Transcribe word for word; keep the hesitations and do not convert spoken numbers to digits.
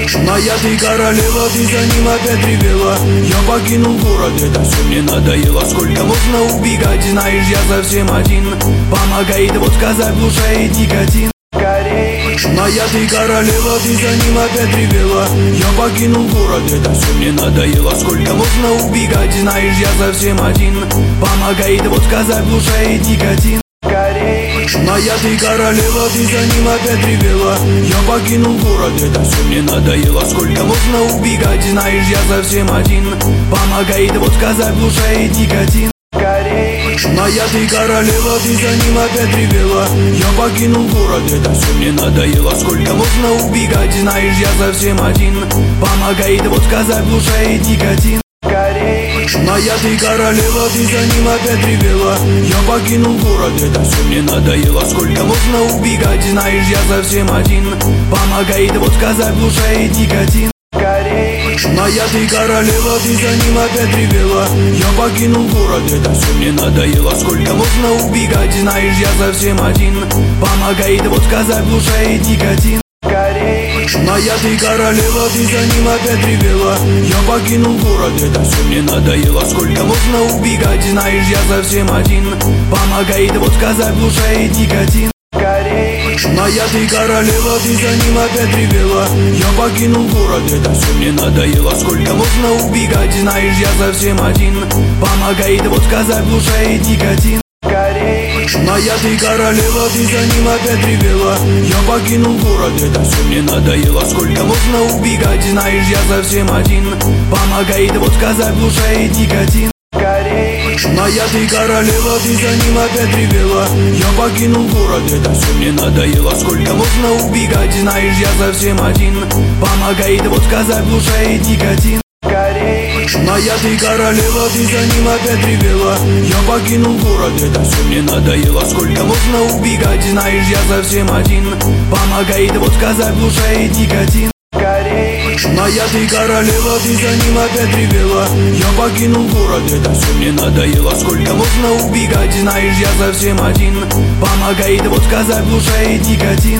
Моя ты королева, ты за ним опять ревела. Я покинул город, это все мне надоело. Сколько можно убегать, знаешь, я совсем один. Помогает водка, заглушает никотин. Моя ты королева, ты за ним опять ревела. Я покинул город, это все мне надоело. Сколько можно убегать, знаешь, я совсем один. Помогает водка, заглушает никотин. Моя ты королева, ты за ним опять ревела. Я покинул город, это все мне надоело. Сколько можно убегать, знаешь, я совсем один. Помогает водка, заглушает никотин. Моя ты королева, ты за ним опять ревела. Я покинул город, это все мне надоело. Сколько можно убегать, знаешь, я совсем один. Помогает водка, заглушает никотин. Моя ты королева, ты за ним опять ревела. Я покинул город, это все мне надоело. Сколько можно убегать, знаешь, я совсем один. Помогает водка, заглушает никотин. Моя ты королева, ты за ним опять ревела. Я покинул город, это все мне надоело. Сколько можно убегать, знаешь, я совсем один. Помогает водка, заглушает никотин. Моя ты королева, ты за ним опять ревела. Я покинул город, это все мне надоело. Сколько можно убегать, знаешь, я совсем один. Помогает водка, заглушает никотин. Моя ты королева, ты за ним опять ревела. Я покинул город, это все мне надоело. Сколько можно убегать, знаешь, я совсем один. Помогает водка, заглушает никотин. Моя ты королева, ты за ним опять ревела. Я покинул город, это все мне надоело. Сколько можно убегать, знаешь, я совсем один. Помогает водка, заглушает никотин. Моя ты королева, ты за ним опять ревела. Я покинул город, это все мне надоело. Сколько можно убегать, знаешь, я совсем один. Помогает водка, заглушает никотин. Моя ты королева, ты за ним опять ревела. Я покинул город, это все мне надоело. Сколько можно убегать, знаешь, я совсем один. Помогает водка, заглушает никотин. Моя ты королева, ты за ним опять ревела. Я покинул город, это все мне надоело. Сколько можно убегать, знаешь, я совсем один. Помогает водка, заглушает никотин.